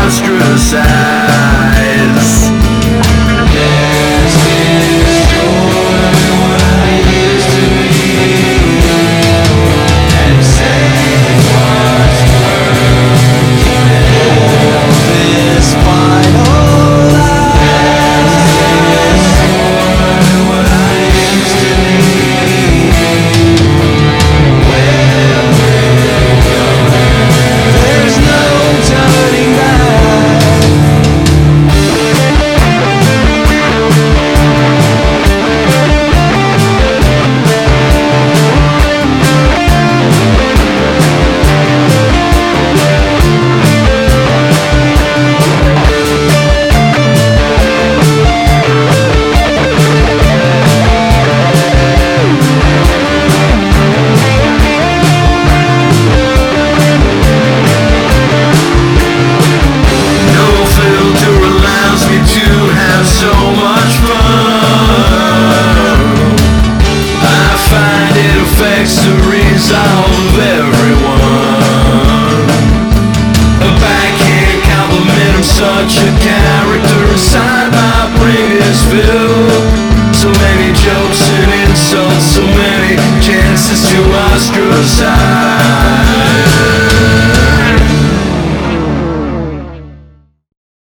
ostracize. Let's destroy what I used to be and save what's working all this final life. Let's destroy what I used to be. Where we're going, there's no turning back. No filter allows me to have so much fun. I find it affects the resolve of everyone. A backhand compliment, I'm such a character. Inside my brain is filled. So many jokes and insults, so many chances to ostracize.